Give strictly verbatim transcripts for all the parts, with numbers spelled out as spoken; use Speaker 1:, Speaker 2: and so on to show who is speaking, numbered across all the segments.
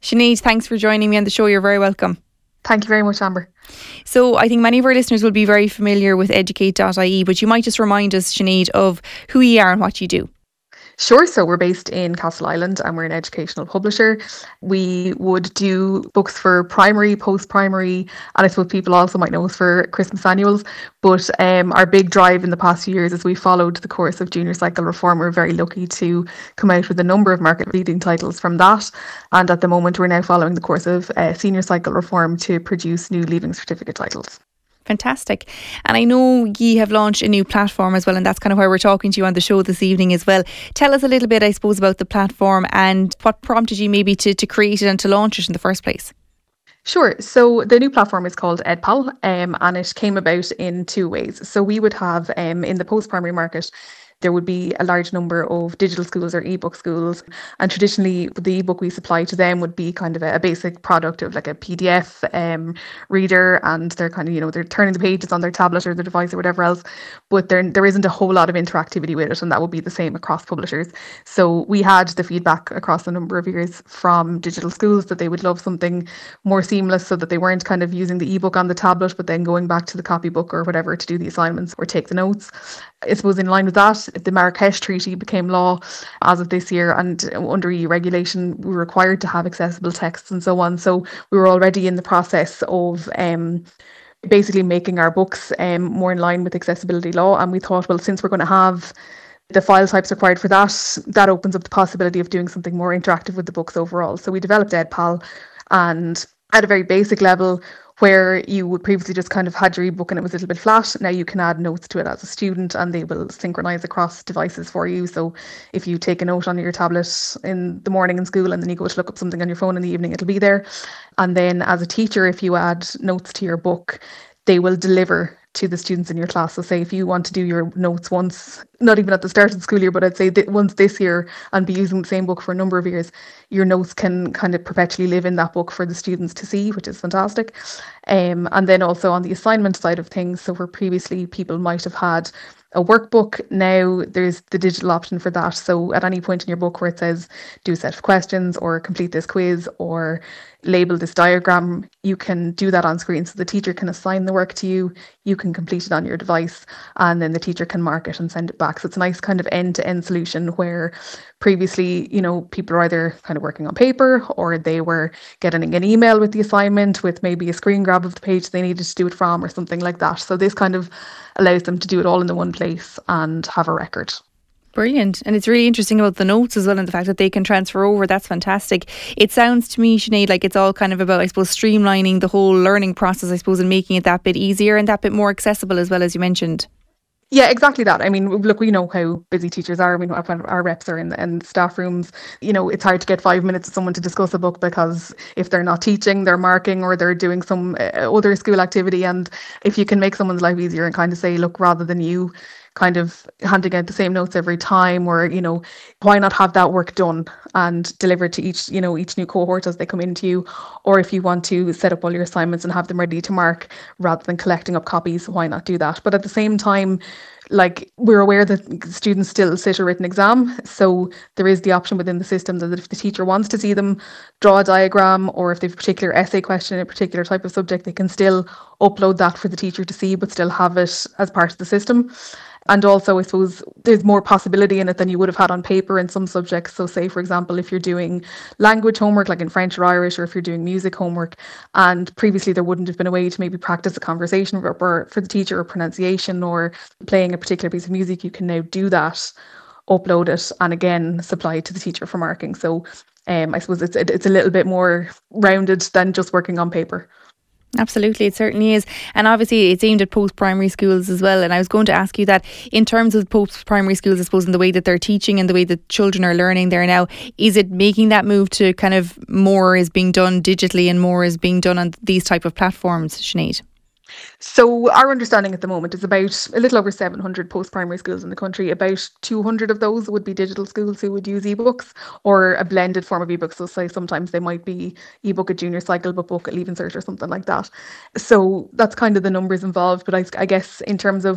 Speaker 1: Sinead, thanks for joining me on the show. You're very welcome.
Speaker 2: Thank you very much, Amber.
Speaker 1: So I think many of our listeners will be very familiar with educate dot I E, but you might just remind us, Sinead, of who you are and what you do.
Speaker 2: Sure. So we're based in Castle Island and we're an educational publisher. We would do books for primary, post-primary, and I suppose people also might know us for Christmas annuals. But um, our big drive in the past few years is we followed the course of junior cycle reform. We're very lucky to come out with a number of market-leading titles from that. And at the moment, we're now following the course of uh, senior cycle reform to produce new Leaving Certificate titles.
Speaker 1: Fantastic. And I know you have launched a new platform as well, and that's kind of why we're talking to you on the show this evening as well. Tell us a little bit, I suppose, about the platform and what prompted you maybe to, to create it and to launch it in the first place.
Speaker 2: Sure. So the new platform is called EdPal, um, and it came about in two ways. So we would have um, in the post-primary market, there would be a large number of digital schools or ebook schools. And traditionally, the ebook we supply to them would be kind of a, a basic product of like a P D F um, reader, and they're kind of, you know, they're turning the pages on their tablet or their device or whatever else. But there, there isn't a whole lot of interactivity with it, and that would be the same across publishers. So we had the feedback across a number of years from digital schools that they would love something more seamless so that they weren't kind of using the ebook on the tablet, but then going back to the copybook or whatever to do the assignments or take the notes. I suppose in line with that, the Marrakesh Treaty became law as of this year, and under E U regulation, we were required to have accessible texts and so on. So we were already in the process of um, basically making our books um, more in line with accessibility law. And we thought, well, since we're going to have the file types required for that, that opens up the possibility of doing something more interactive with the books overall. So we developed EdPal, and at a very basic level, where you would previously just kind of had your ebook and it was a little bit flat, now you can add notes to it as a student and they will synchronize across devices for you. So if you take a note on your tablet in the morning in school and then you go to look up something on your phone in the evening, it'll be there. And then as a teacher, if you add notes to your book, they will deliver to the students in your class. So say if you want to do your notes once, not even at the start of the school year, but I'd say th- once this year and be using the same book for a number of years, your notes can kind of perpetually live in that book for the students to see, which is fantastic. Um, and then also on the assignment side of things, so where previously people might have had a workbook, now there's the digital option for that. So at any point in your book where it says do a set of questions or complete this quiz or label this diagram, you can do that on screen. So the teacher can assign the work to you, you can complete it on your device, and then the teacher can mark it and send it back. So it's a nice kind of end-to-end solution where previously, you know, people are either kind of working on paper or they were getting an email with the assignment with maybe a screen grab of the page they needed to do it from or something like that. So this kind of allows them to do it all in the one place and have a record.
Speaker 1: Brilliant. And it's really interesting about the notes as well, and the fact that they can transfer over. That's fantastic. It sounds to me, Sinead, like it's all kind of about, I suppose, streamlining the whole learning process, I suppose, and making it that bit easier and that bit more accessible as well, as you mentioned.
Speaker 2: Yeah, exactly that. I mean, look, we know how busy teachers are. We know when our reps are in the, in staff rooms. You know, it's hard to get five minutes with someone to discuss a book because if they're not teaching, they're marking or they're doing some uh, other school activity. And if you can make someone's life easier and kind of say, look, rather than you kind of handing out the same notes every time, or, you know, why not have that work done and delivered to each, you know, each new cohort as they come into you? Or if you want to set up all your assignments and have them ready to mark rather than collecting up copies, why not do that? But at the same time, like, we're aware that students still sit a written exam, so there is the option within the system that if the teacher wants to see them draw a diagram, or if they have a particular essay question in a particular type of subject, they can still upload that for the teacher to see, but still have it as part of the system. And also, I suppose, there's more possibility in it than you would have had on paper in some subjects. So say, for example, if you're doing language homework, like in French or Irish, or if you're doing music homework, and previously there wouldn't have been a way to maybe practice a conversation for, for the teacher, or pronunciation, or playing a particular piece of music, you can now do that, upload it, and again, supply it to the teacher for marking. So um, I suppose it's, it's a little bit more rounded than just working on paper.
Speaker 1: Absolutely, it certainly is. And obviously it's aimed at post-primary schools as well. And I was going to ask you that in terms of post-primary schools, I suppose, in the way that they're teaching and the way that children are learning there now, is it making that move to kind of more is being done digitally and more is being done on these type of platforms, Sinead?
Speaker 2: So our understanding at the moment is about a little over seven hundred post-primary schools in the country. About two hundred of those would be digital schools who would use ebooks or a blended form of ebooks. So say sometimes they might be ebook at junior cycle, but book at Leaving Cert or something like that. So that's kind of the numbers involved. But I, I guess in terms of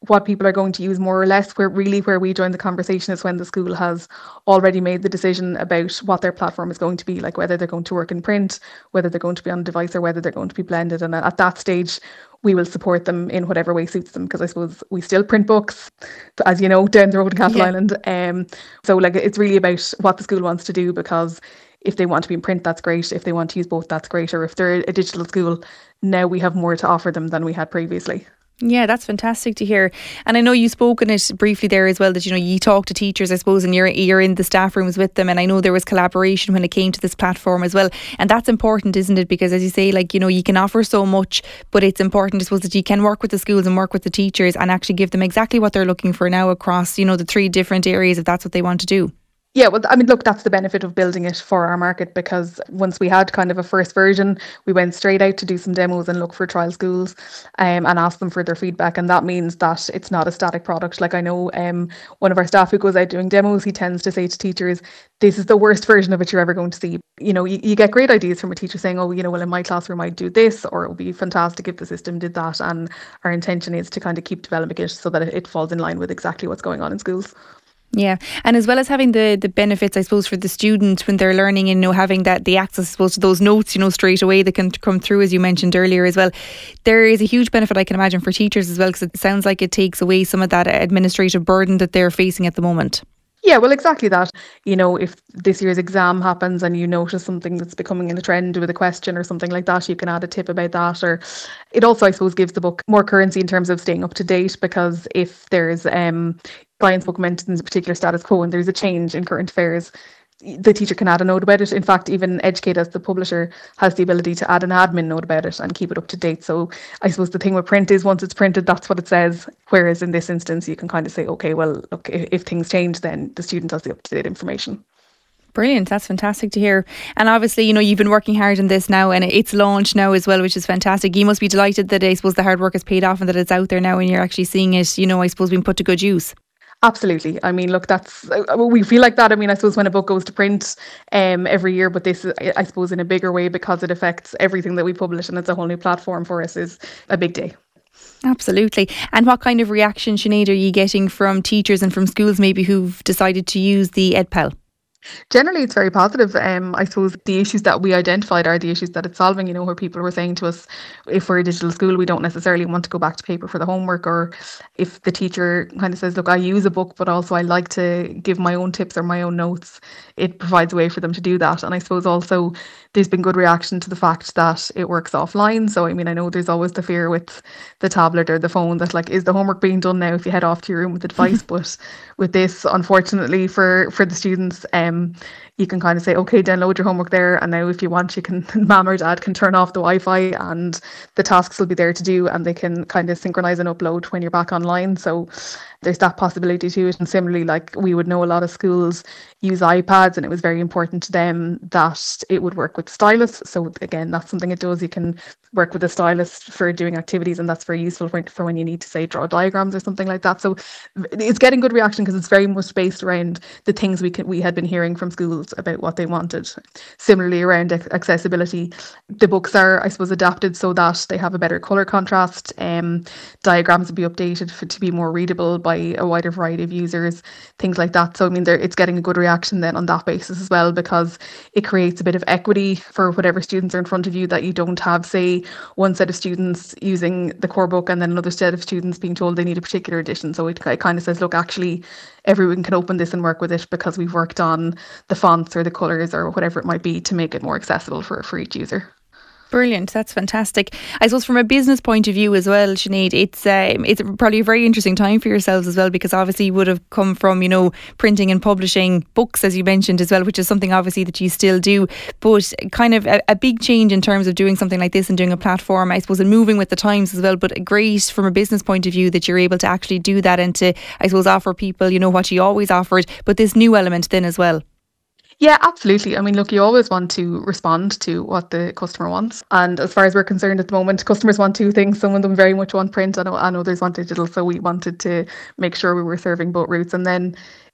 Speaker 2: what people are going to use more or less. Where really where we join the conversation is when the school has already made the decision about what their platform is going to be, like whether they're going to work in print, whether they're going to be on a device, or whether they're going to be blended. And at that stage, we will support them in whatever way suits them, because I suppose we still print books, as you know, down the road in Castle
Speaker 1: Yeah.
Speaker 2: Island. Um, so like it's really about what the school wants to do, because if they want to be in print, that's great. If they want to use both, that's great. Or if they're a digital school, now we have more to offer them than we had previously.
Speaker 1: Yeah, that's fantastic to hear. And I know you spoke on it briefly there as well, that, you know, you talk to teachers, I suppose, and you're you're in the staff rooms with them. And I know there was collaboration when it came to this platform as well. And that's important, isn't it? Because as you say, like, you know, you can offer so much, but it's important, I suppose, that you can work with the schools and work with the teachers and actually give them exactly what they're looking for now across, you know, the three different areas, if that's what they want to do.
Speaker 2: Yeah, well, I mean, look, that's the benefit of building it for our market, because once we had kind of a first version, we went straight out to do some demos and look for trial schools um, and ask them for their feedback. And that means that it's not a static product. Like I know um, one of our staff who goes out doing demos, he tends to say to teachers, this is the worst version of it you're ever going to see. You know, you, you get great ideas from a teacher saying, oh, you know, well, in my classroom I'd do this, or it would be fantastic if the system did that. And our intention is to kind of keep developing it so that it, it falls in line with exactly what's going on in schools.
Speaker 1: Yeah, and as well as having the the benefits, I suppose, for the students when they're learning, and, you know, having that the access, I suppose, to those notes, you know, straight away that can come through, as you mentioned earlier as well. There is a huge benefit, I can imagine, for teachers as well, because it sounds like it takes away some of that administrative burden that they're facing at the moment.
Speaker 2: Yeah, well, exactly that. You know, if this year's exam happens and you notice something that's becoming in a trend with a question or something like that, you can add a tip about that. Or it also, I suppose, gives the book more currency in terms of staying up to date, because if there's um client's book mentions a particular status quo and there's a change in current affairs, the teacher can add a note about it. In fact, even Educate, as the publisher, has the ability to add an admin note about it and keep it up to date. So I suppose the thing with print is once it's printed, that's what it says. Whereas in this instance, you can kind of say, okay, well, look, if, if things change, then the student has the up-to-date information.
Speaker 1: Brilliant. That's fantastic to hear. And obviously, you know, you've been working hard on this now, and it's launched now as well, which is fantastic. You must be delighted that, I suppose, the hard work has paid off and that it's out there now and you're actually seeing it, you know, I suppose, being put to good use.
Speaker 2: Absolutely. I mean, look, that's uh, we feel like that. I mean, I suppose when a book goes to print um, every year, but this is, I suppose, in a bigger way, because it affects everything that we publish and it's a whole new platform for us, is a big day.
Speaker 1: Absolutely. And what kind of reaction, Sinead, are you getting from teachers and from schools maybe who've decided to use the EdPal?
Speaker 2: Generally, it's very positive. Um, I suppose the issues that we identified are the issues that it's solving, you know, where people were saying to us, if we're a digital school, we don't necessarily want to go back to paper for the homework. Or if the teacher kind of says, look, I use a book, but also I like to give my own tips or my own notes, it provides a way for them to do that. And I suppose also there's been good reaction to the fact that it works offline. So, I mean, I know there's always the fear with the tablet or the phone that, like, is the homework being done now if you head off to your room with the device? But with this, unfortunately, for, for the students, um, you can kind of say, okay, download your homework there. And now if you want, you can, mum or dad can turn off the Wi-Fi and the tasks will be there to do, and they can kind of synchronize and upload when you're back online. So there's that possibility to it. And similarly, like, we would know a lot of schools use iPads, and it was very important to them that it would work with stylus. So again, that's something it does. You can work with a stylus for doing activities, and that's very useful for, for when you need to, say, draw diagrams or something like that. So it's getting good reaction because it's very much based around the things we can, we had been hearing from schools about what they wanted. Similarly, around accessibility, the books are, I suppose, adapted so that they have a better colour contrast. Um, diagrams will be updated for, to be more readable by a wider variety of users, things like that. So I mean, it's getting a good reaction then on that basis as well, because it creates a bit of equity for whatever students are in front of you, that you don't have, say, one set of students using the core book and then another set of students being told they need a particular edition. So it, it kind of says, look, actually everyone can open this and work with it because we've worked on the fonts or the colours or whatever it might be to make it more accessible for, for each user.
Speaker 1: Brilliant. That's fantastic. I suppose from a business point of view as well, Sinead, it's um, it's probably a very interesting time for yourselves as well, because obviously you would have come from, you know, printing and publishing books, as you mentioned as well, which is something obviously that you still do, but kind of a, a big change in terms of doing something like this and doing a platform, I suppose, and moving with the times as well. But great from a business point of view that you're able to actually do that and to, I suppose, offer people, you know, what you always offered, but this new element then as well.
Speaker 2: Yeah, absolutely. I mean, look, you always want to respond to what the customer wants. And as far as we're concerned at the moment, customers want two things. Some of them very much want print and, and others want digital. So we wanted to make sure we were serving both routes. And then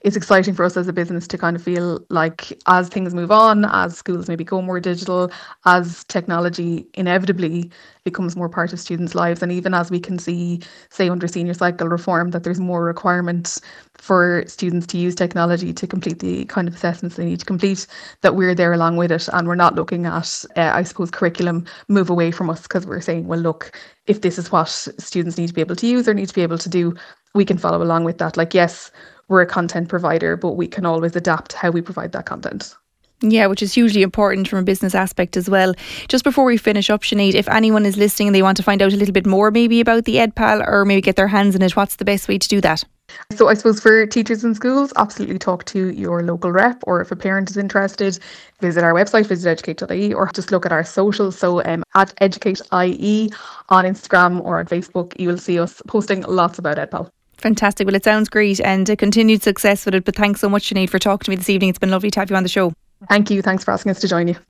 Speaker 2: it's exciting for us as a business to kind of feel like as things move on, as schools maybe go more digital, as technology inevitably becomes more part of students' lives, and even as we can see, say under senior cycle reform, that there's more requirements for students to use technology to complete the kind of assessments they need to complete, that we're there along with it, and we're not looking at, uh, I suppose, curriculum move away from us because we're saying, well, look, if this is what students need to be able to use or need to be able to do, we can follow along with that. Like, yes, we're a content provider, but we can always adapt how we provide that content.
Speaker 1: Yeah, which is hugely important from a business aspect as well. Just before we finish up, Sinead, if anyone is listening and they want to find out a little bit more maybe about the EdPal or maybe get their hands in it, what's the best way to do that?
Speaker 2: So I suppose for teachers in schools, absolutely talk to your local rep, or if a parent is interested, visit our website, visit educate dot I E, or just look at our socials. So um, at educate dot I E on Instagram or on Facebook, you will see us posting lots about EdPal.
Speaker 1: Fantastic. Well, it sounds great, and a continued success with it. But thanks so much, Sinead, for talking to me this evening. It's been lovely to have you on the show.
Speaker 2: Thank you. Thanks for asking us to join you.